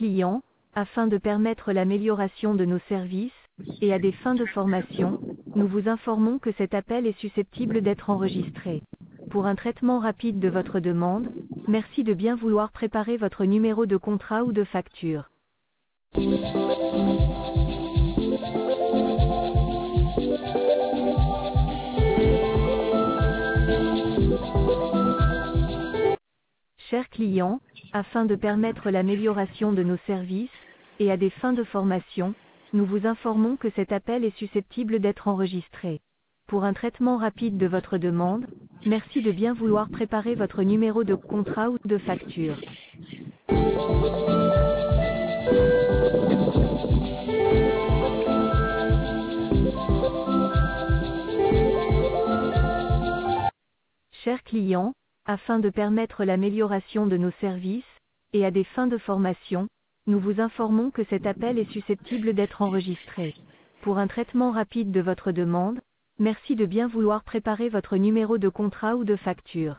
client, afin de permettre l'amélioration de nos services, et à des fins de formation, nous vous informons que cet appel est susceptible d'être enregistré. Pour un traitement rapide de votre demande, merci de bien vouloir préparer votre numéro de contrat ou de facture. Chers clients, afin de permettre l'amélioration de nos services, et à des fins de formation, nous vous informons que cet appel est susceptible d'être enregistré. Pour un traitement rapide de votre demande, merci de bien vouloir préparer votre numéro de contrat ou de facture. Chers clients, afin de permettre l'amélioration de nos services, et à des fins de formation, nous vous informons que cet appel est susceptible d'être enregistré. Pour un traitement rapide de votre demande, merci de bien vouloir préparer votre numéro de contrat ou de facture.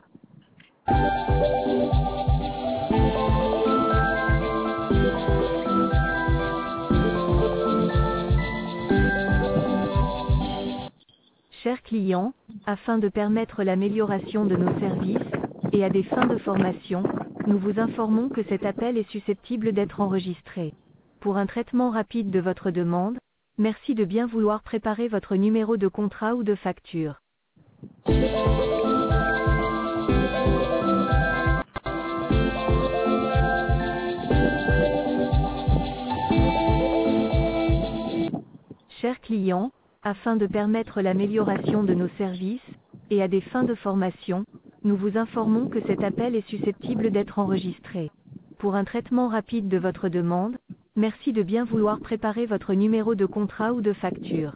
Chers clients, afin de permettre l'amélioration de nos services, et à des fins de formation, nous vous informons que cet appel est susceptible d'être enregistré. Pour un traitement rapide de votre demande, merci de bien vouloir préparer votre numéro de contrat ou de facture. Chers clients, afin de permettre l'amélioration de nos services, et à des fins de formation, nous vous informons que cet appel est susceptible d'être enregistré. Pour un traitement rapide de votre demande, merci de bien vouloir préparer votre numéro de contrat ou de facture.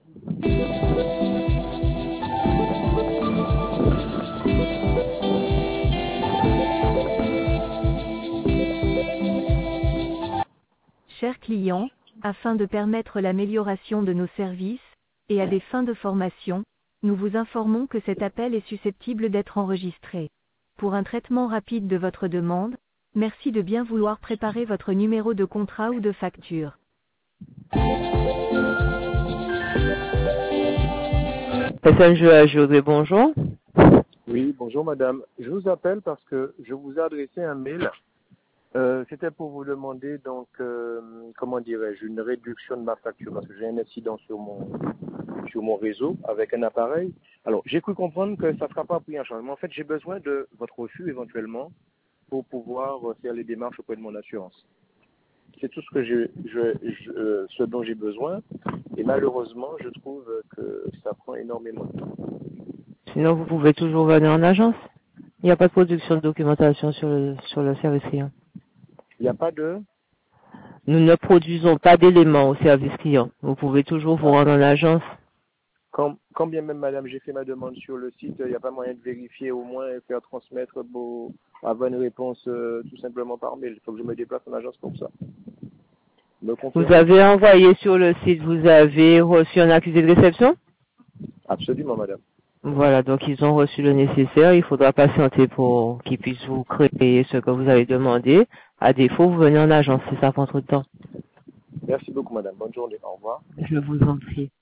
Chers clients, afin de permettre l'amélioration de nos services, et à des fins de formation, nous vous informons que cet appel est susceptible d'être enregistré. Pour un traitement rapide de votre demande, merci de bien vouloir préparer votre numéro de contrat ou de facture. José, bonjour. Oui, bonjour madame. Je vous appelle parce que je vous ai adressé un mail. C'était pour vous demander donc, comment dirais-je, une réduction de ma facture parce que j'ai un incident sur mon réseau avec un appareil. Alors, j'ai cru comprendre que ça ne sera pas pris en charge. Mais en fait, j'ai besoin de votre refus éventuellement pour pouvoir faire les démarches auprès de mon assurance. C'est tout ce dont j'ai besoin. Et malheureusement, je trouve que ça prend énormément de temps. Sinon, vous pouvez toujours venir en agence. Il n'y a pas de production de documentation sur le service client. Il n'y a pas de... Nous ne produisons pas d'éléments au service client. Vous pouvez toujours vous rendre en agence. Quand bien même, madame, j'ai fait ma demande sur le site, il n'y a pas moyen de vérifier au moins et faire transmettre avoir une réponse tout simplement par mail. Il faut que je me déplace en agence pour ça. Vous avez envoyé sur le site, vous avez reçu un accusé de réception? Absolument, madame. Voilà, donc ils ont reçu le nécessaire. Il faudra patienter pour qu'ils puissent vous créer ce que vous avez demandé. À défaut, vous venez en agence si ça prend trop de temps. Merci beaucoup, madame. Bonne journée. Au revoir. Je vous en prie.